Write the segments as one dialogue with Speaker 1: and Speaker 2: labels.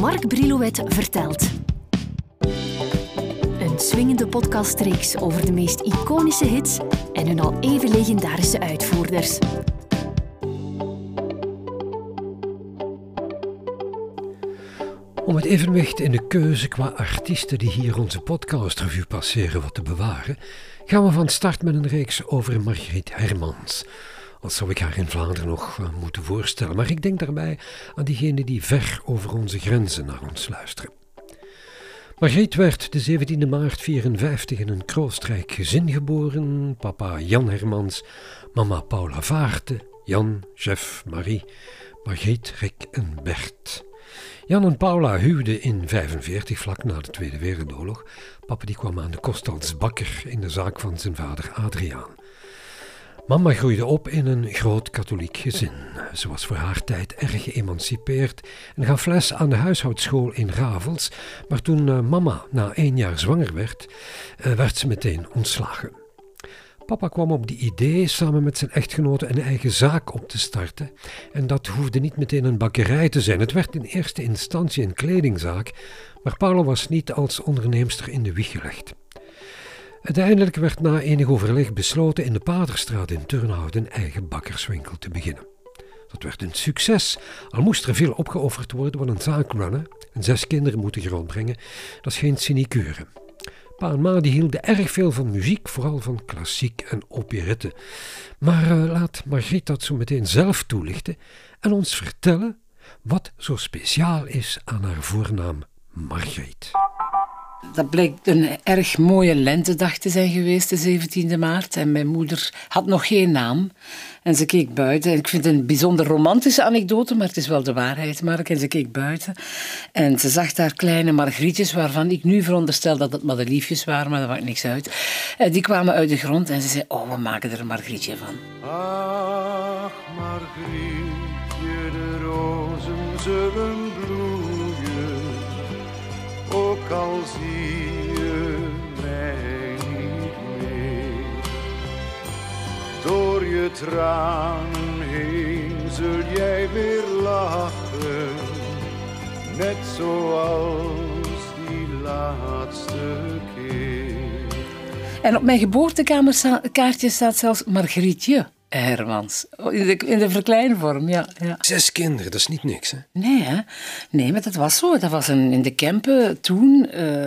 Speaker 1: Mark Brilouet vertelt. Een swingende podcastreeks over de meest iconische hits en hun al even legendarische uitvoerders.
Speaker 2: Om het evenwicht in de keuze qua artiesten die hier onze podcastrevue passeren wat te bewaren, gaan we van start met een reeks over Margriet Hermans. Al zou ik haar in Vlaanderen nog moeten voorstellen, maar ik denk daarbij aan diegenen die ver over onze grenzen naar ons luisteren. Margriet werd de 17e maart 1954 in een kroostrijk gezin geboren. Papa Jan Hermans, mama Paula Vaarte, Jan, Jeff, Marie, Margriet, Rick en Bert. Jan en Paula huwden in 1945, vlak na de Tweede Wereldoorlog. Papa die kwam aan de kost als bakker in de zaak van zijn vader Adriaan. Mama groeide op in een groot katholiek gezin. Ze was voor haar tijd erg geëmancipeerd en gaf les aan de huishoudschool in Ravels. Maar toen mama na 1 jaar zwanger werd, werd ze meteen ontslagen. Papa kwam op die idee samen met zijn echtgenote een eigen zaak op te starten. En dat hoefde niet meteen een bakkerij te zijn. Het werd in eerste instantie een kledingzaak, maar Paula was niet als onderneemster in de wieg gelegd. Uiteindelijk werd na enig overleg besloten in de Paterstraat in Turnhout een eigen bakkerswinkel te beginnen. Dat werd een succes, al moest er veel opgeofferd worden, want een zaak runnen en 6 kinderen moeten grootbrengen, dat is geen sinecure. Pa en ma die hielden erg veel van muziek, vooral van klassiek en operette. Maar laat Margriet dat zo meteen zelf toelichten en ons vertellen wat zo speciaal is aan haar voornaam Margriet.
Speaker 3: Dat bleek een erg mooie lentedag te zijn geweest, de 17e maart. En mijn moeder had nog geen naam. En ze keek buiten. En ik vind het een bijzonder romantische anekdote, maar het is wel de waarheid, Mark. En ze keek buiten. En ze zag daar kleine Margrietjes, waarvan ik nu veronderstel dat het madeliefjes waren, maar dat maakt niks uit. Die kwamen uit de grond en ze zei, oh, we maken er een Margrietje van.
Speaker 4: Ach, Margrietje, de rozen zullen bloeien, ook al zie je mij niet meer. Door je tranen heen zul jij weer lachen, net zoals die laatste keer.
Speaker 3: En op mijn geboortekaartje staat zelfs Margrietje Hermans. In de verkleinvorm, ja.
Speaker 2: 6 kinderen, dat is niet niks, hè?
Speaker 3: Nee, hè? Nee, maar dat was zo. Dat was in de Kempen toen.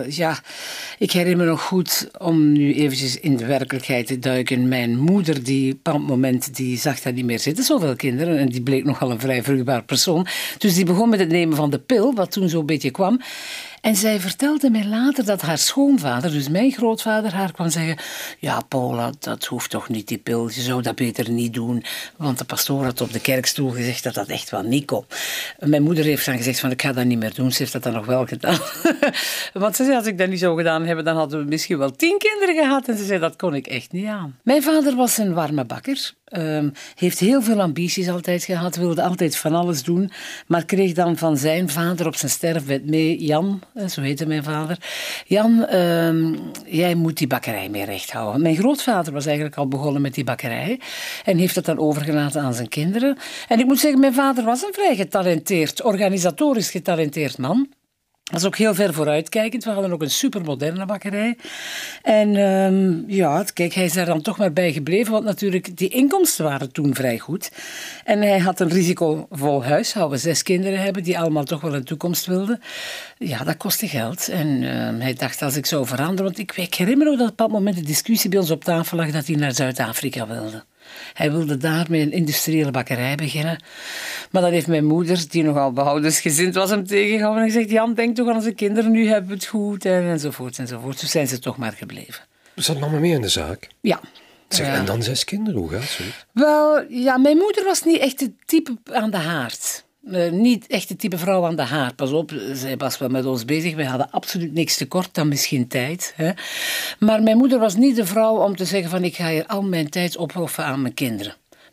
Speaker 3: Ik herinner me nog goed, om nu eventjes in de werkelijkheid te duiken. Mijn moeder, die op een moment, die zag dat niet meer zitten, zoveel kinderen. En die bleek nogal een vrij vruchtbaar persoon. Dus die begon met het nemen van de pil, wat toen zo'n beetje kwam. En zij vertelde mij later dat haar schoonvader, dus mijn grootvader, haar kwam zeggen, ja, Paula, dat hoeft toch niet, die pil. Je zou dat beter niet doen. Want de pastoor had op de kerkstoel gezegd dat dat echt wel niet kon. Mijn moeder heeft dan gezegd van, ik ga dat niet meer doen. Ze heeft dat dan nog wel gedaan. Want ze zei, als ik dat niet zou gedaan hebben, dan hadden we misschien wel 10 kinderen gehad. En ze zei, dat kon ik echt niet aan. Mijn vader was een warme bakker. Heeft heel veel ambities altijd gehad, wilde altijd van alles doen, maar kreeg dan van zijn vader op zijn sterfbed mee, Jan, zo heette mijn vader, Jan, jij moet die bakkerij mee recht houden. Mijn grootvader was eigenlijk al begonnen met die bakkerij en heeft dat dan overgelaten aan zijn kinderen. En ik moet zeggen, mijn vader was een vrij getalenteerd, organisatorisch getalenteerd man. Dat is ook heel ver vooruitkijkend. We hadden ook een supermoderne bakkerij. En kijk, hij is daar dan toch maar bij gebleven, want natuurlijk, die inkomsten waren toen vrij goed. En hij had een risicovol huishouden, 6 kinderen hebben, die allemaal toch wel een toekomst wilden. Ja, dat kostte geld. En hij dacht, als ik zou veranderen, want ik herinner me nog dat op dat moment de discussie bij ons op tafel lag dat hij naar Zuid-Afrika wilde. Hij wilde daarmee een industriële bakkerij beginnen. Maar dat heeft mijn moeder, die nogal behoudensgezind was, hem tegengehouden en gezegd, Jan, denk toch aan onze kinderen, nu hebben we het goed, enzovoort, enzovoort. Zo zijn ze toch maar gebleven.
Speaker 2: Zat mama mee in de zaak?
Speaker 3: Ja.
Speaker 2: Zeg, en dan 6 kinderen, hoe gaat het?
Speaker 3: Wel, ja, mijn moeder was niet echt het type aan de haard. Niet echt het type vrouw aan de haard. Pas op, zij was wel met ons bezig. Wij hadden absoluut niks tekort, dan misschien tijd. Hè. Maar mijn moeder was niet de vrouw om te zeggen van, ik ga hier al mijn tijd opofferen aan mijn kinderen.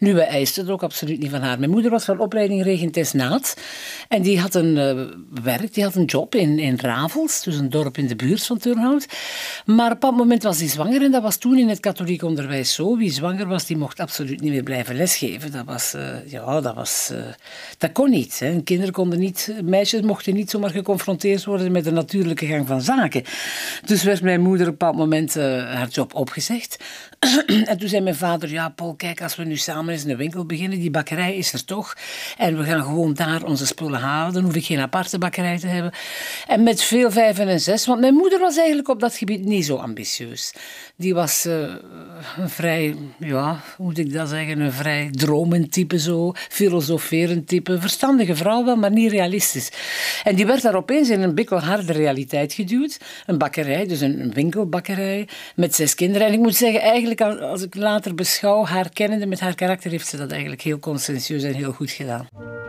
Speaker 3: Nu, wij eisten het ook absoluut niet van haar. Mijn moeder was van opleiding regentesnaat. En die had een job in Ravels, dus een dorp in de buurt van Turnhout. Maar op dat moment was die zwanger en dat was toen in het katholiek onderwijs zo. Wie zwanger was, die mocht absoluut niet meer blijven lesgeven. Dat kon niet. Hè. Kinderen konden niet, meisjes mochten niet zomaar geconfronteerd worden met de natuurlijke gang van zaken. Dus werd mijn moeder op dat moment haar job opgezegd. En toen zei mijn vader, ja Paul, kijk, als we nu samen eens een winkel beginnen, die bakkerij is er toch. En we gaan gewoon daar onze spullen halen. Dan hoef ik geen aparte bakkerij te hebben. En met veel 5 en 6, want mijn moeder was eigenlijk op dat gebied niet zo ambitieus. Die was een vrij, hoe moet ik dat zeggen, een vrij dromend type zo, filosoferend type, verstandige vrouw wel, maar niet realistisch. En die werd daar opeens in een bikkelharde realiteit geduwd. Een bakkerij, dus een winkelbakkerij, met 6 kinderen. En ik moet zeggen, eigenlijk als ik later beschouw, haar kennende met haar karakter, heeft ze dat eigenlijk heel conscientieus en heel goed gedaan.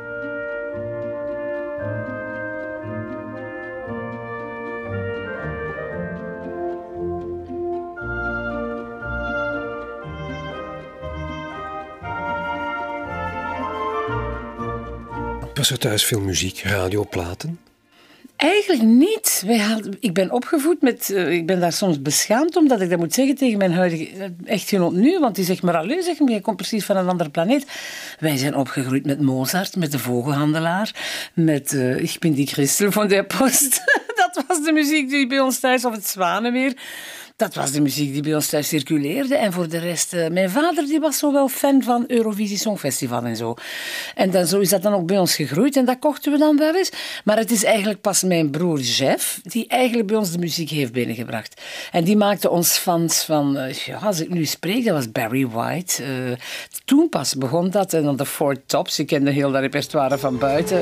Speaker 2: Was er thuis veel muziek, radioplaten?
Speaker 3: Eigenlijk niet. Ik ben opgevoed met... ik ben daar soms beschaamd omdat ik dat moet zeggen tegen mijn huidige echtgenoot nu, want die zegt maar, allee, zeg maar, je komt precies van een andere planeet. Wij zijn opgegroeid met Mozart, met de Vogelhandelaar, met Ik ben die Christel van der Post. Dat was de muziek die bij ons thuis, of het Zwanenmeer. Dat was de muziek die bij ons thuis circuleerde. En voor de rest, mijn vader die was zo wel fan van Eurovisie Songfestival en zo. En dan, zo is dat dan ook bij ons gegroeid. En dat kochten we dan wel eens. Maar het is eigenlijk pas mijn broer Jeff die eigenlijk bij ons de muziek heeft binnengebracht. En die maakte ons fans van, als ik nu spreek, dat was Barry White. Toen pas begon dat. En dan de Four Tops. Ik kende heel dat repertoire van buiten.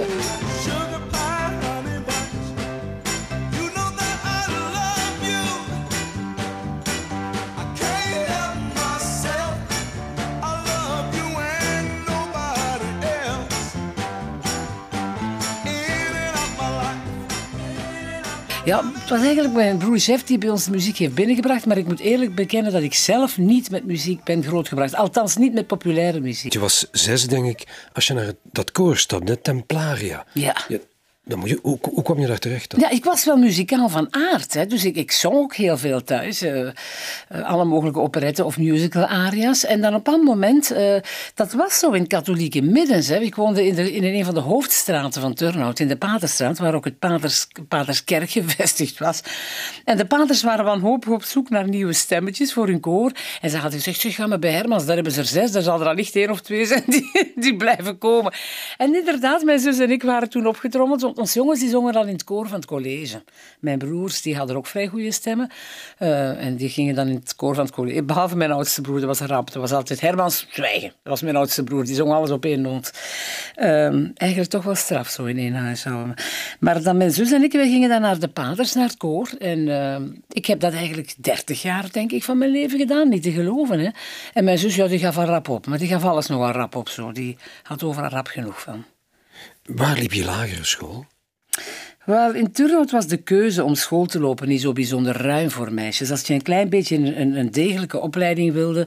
Speaker 3: Ja, het was eigenlijk mijn broer Jeff die bij ons de muziek heeft binnengebracht, maar ik moet eerlijk bekennen dat ik zelf niet met muziek ben grootgebracht. Althans, niet met populaire muziek.
Speaker 2: Je was 6, denk ik, als je naar dat koor stapte, Templaria.
Speaker 3: Ja.
Speaker 2: Dan moet je, hoe kwam je daar terecht dan?
Speaker 3: Ja, ik was wel muzikaal van aard. Hè. Dus ik zong ook heel veel thuis. Alle mogelijke operetten of musical aria's. En dan op een moment, dat was zo in katholieke middens. Hè. Ik woonde in een van de hoofdstraten van Turnhout, in de Paterstraat, waar ook het Paterskerk gevestigd was. En de paters waren wanhopig op zoek naar nieuwe stemmetjes voor hun koor. En ze hadden gezegd, zeg, ga maar bij Hermans, daar hebben ze er 6, daar zal er allicht 1 of 2 zijn die blijven komen. En inderdaad, mijn zus en ik waren toen opgetrommeld. Onze jongens die zongen dan in het koor van het college. Mijn broers die hadden ook vrij goede stemmen. En die gingen dan in het koor van het college. Behalve mijn oudste broer, dat was een rap. Dat was altijd Hermans Zwijgen. Dat was mijn oudste broer. Die zong alles op 1 noot. Eigenlijk toch wel straf zo in 1 huishouden. Maar dan mijn zus en ik, wij gingen dan naar de paters, naar het koor. En ik heb dat eigenlijk 30 jaar, denk ik, van mijn leven gedaan. Niet te geloven, hè. En mijn zus, die gaf een rap op. Maar die gaf alles nog een rap op, zo. Die had overal rap genoeg van.
Speaker 2: Waar liep je lagere school?
Speaker 3: Wel, in Turnhout was de keuze om school te lopen niet zo bijzonder ruim voor meisjes. Als je een klein beetje een degelijke opleiding wilde,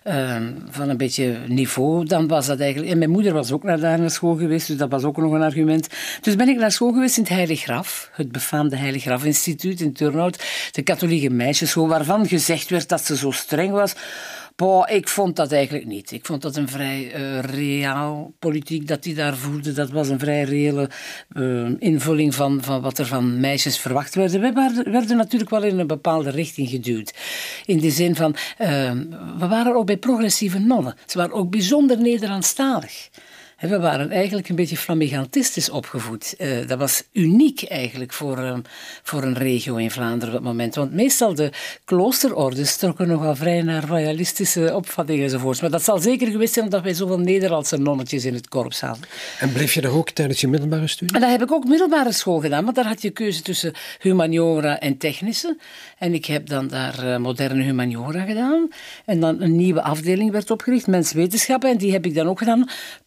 Speaker 3: van een beetje niveau, dan was dat eigenlijk... En mijn moeder was ook daar naar school geweest, dus dat was ook nog een argument. Dus ben ik naar school geweest in het Heilig Graf, het befaamde Heilig Graf Instituut in Turnhout, de katholieke meisjesschool, waarvan gezegd werd dat ze zo streng was. Boah, ik vond dat eigenlijk niet. Ik vond dat een vrij reaal politiek dat die daar voerde. Dat was een vrij reële invulling van wat er van meisjes verwacht werd. We werden natuurlijk wel in een bepaalde richting geduwd. In de zin van, we waren ook bij progressieve nonnen. Ze waren ook bijzonder Nederlandstalig. We waren eigenlijk een beetje flamigantistisch opgevoed. Dat was uniek eigenlijk voor een regio in Vlaanderen op dat moment. Want meestal de kloosterordes trokken nogal vrij naar royalistische opvattingen enzovoorts. Maar dat zal zeker geweest zijn omdat wij zoveel Nederlandse nonnetjes in het korps hadden.
Speaker 2: En bleef je daar ook tijdens je middelbare studie?
Speaker 3: En dat heb ik ook middelbare school gedaan, want daar had je keuze tussen humaniora en technische. En ik heb dan daar moderne humaniora gedaan. En dan een nieuwe afdeling werd opgericht, menswetenschappen. En die heb ik dan ook gedaan, puur en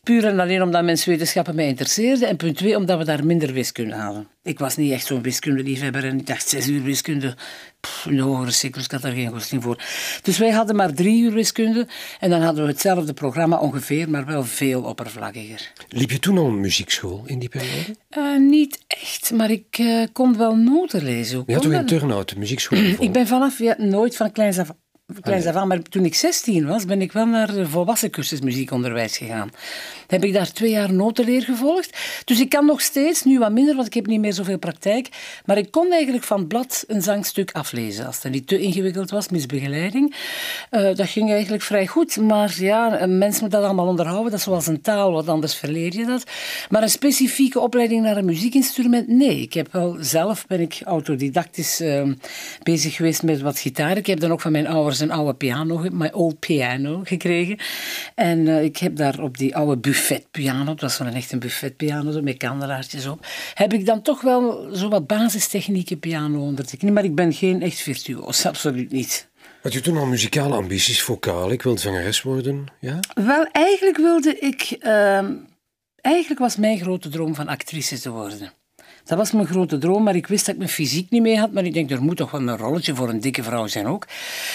Speaker 3: alleen omdat menswetenschappen mij interesseerden en punt 2 omdat we daar minder wiskunde hadden. Ik was niet echt zo'n wiskundeliefhebber en ik dacht 6 uur wiskunde, in de hogere cyclus, ik had daar geen goesting voor. Dus wij hadden maar 3 uur wiskunde en dan hadden we hetzelfde programma ongeveer, maar wel veel oppervlakkiger.
Speaker 2: Liep je toen al een muziekschool in die periode?
Speaker 3: Niet echt, maar ik kon wel noten lezen.
Speaker 2: Je had toch een turnout, een muziekschool?
Speaker 3: Ik ben vanaf nooit van kleins af aan, maar toen ik 16 was, ben ik wel naar de volwassen cursus muziekonderwijs gegaan. Dan heb ik daar 2 jaar notenleer gevolgd. Dus ik kan nog steeds, nu wat minder, want ik heb niet meer zoveel praktijk, maar ik kon eigenlijk van het blad een zangstuk aflezen. Als het niet te ingewikkeld was, mis begeleiding. Dat ging eigenlijk vrij goed, maar ja, een mens moet dat allemaal onderhouden. Dat is zoals een taal, wat anders verleer je dat. Maar een specifieke opleiding naar een muziekinstrument, nee. Ik heb wel zelf, ben ik autodidactisch bezig geweest met wat gitaar. Ik heb dan ook van mijn ouders een oude piano, mijn old piano, gekregen. En ik heb daar op die oude buffetpiano, dat was van echt een buffetpiano, met kandelaartjes op, heb ik dan toch wel zo wat basistechnieken piano onder de knie. Maar ik ben geen echt virtuoos, absoluut niet.
Speaker 2: Had je toen al muzikale ambities, vocaal? Ik wilde zangeres worden, ja?
Speaker 3: Wel, eigenlijk wilde ik... Eigenlijk was mijn grote droom van actrice te worden. Dat was mijn grote droom, maar ik wist dat ik mijn fysiek niet mee had. Maar ik denk, er moet toch wel een rolletje voor een dikke vrouw zijn ook.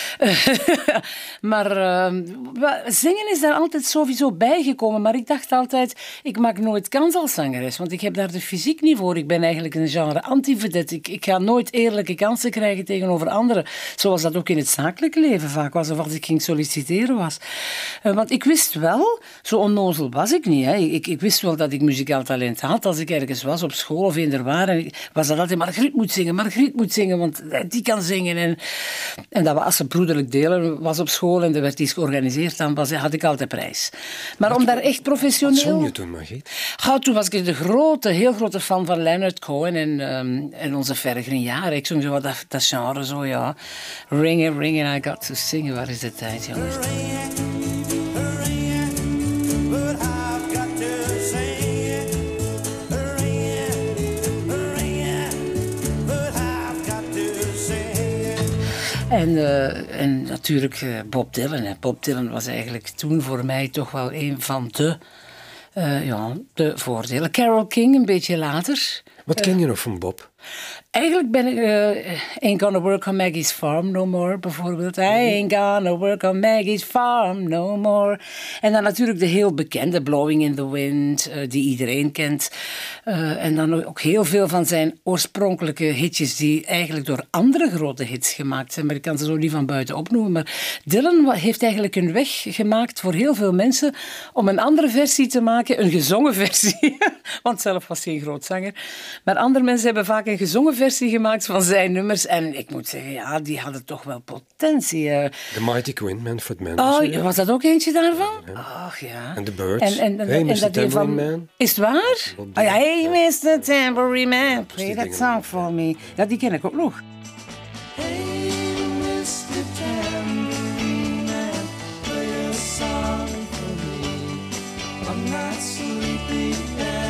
Speaker 3: Maar zingen is daar altijd sowieso bijgekomen. Maar ik dacht altijd, ik maak nooit kans als zangeres. Want ik heb daar de fysiek niet voor. Ik ben eigenlijk een genre anti-vedette. Ik ga nooit eerlijke kansen krijgen tegenover anderen. Zoals dat ook in het zakelijke leven vaak was. Of als ik ging solliciteren was. Want ik wist wel, zo onnozel was ik niet. Hè. Ik wist wel dat ik muzikaal talent had. Als ik ergens was op school of in de was dat altijd Margriet moet zingen, want die kan zingen. En dat was een broederlijk deel, was op school en er werd iets georganiseerd, dan had ik altijd prijs. Maar om daar echt professioneel...
Speaker 2: Wat zong je toen, Margriet?
Speaker 3: Toen was ik heel grote fan van Leonard Cohen en onze verre jaren. Ik zong zo wat dat genre, zo ja. Ring and I got to sing. Waar is de tijd, jongens? En natuurlijk Bob Dylan. Bob Dylan was eigenlijk toen voor mij toch wel een van de voordelen. Carole King een beetje later.
Speaker 2: Wat ken je nog van Bob?
Speaker 3: Eigenlijk ben ik Ain't Gonna Work on Maggie's Farm No More, bijvoorbeeld. I ain't gonna work on Maggie's Farm No More. En dan natuurlijk de heel bekende Blowing in the Wind, die iedereen kent. En dan ook heel veel van zijn oorspronkelijke hitjes die eigenlijk door andere grote hits gemaakt zijn. Maar ik kan ze zo niet van buiten opnoemen. Maar Dylan heeft eigenlijk een weg gemaakt voor heel veel mensen om een andere versie te maken, een gezongen versie. Want zelf was hij een groot zanger. Maar andere mensen hebben vaak een gezongen versie gemaakt van zijn nummers. En ik moet zeggen, ja, die hadden toch wel potentie.
Speaker 2: The Mighty Quinn, Manfred Mann.
Speaker 3: Was dat ook eentje daarvan?
Speaker 2: Ja.
Speaker 3: Ach ja.
Speaker 2: En The Birds.
Speaker 3: Hey,
Speaker 2: Mr. Tambourine Man.
Speaker 3: Is het waar? Oh, ja, hey, Mr. Tambourine Man, play that song for me. Ja, die ken ik ook nog.
Speaker 5: Hey, Mr. Tambourine Man, play a song for me. I'm not sleeping now.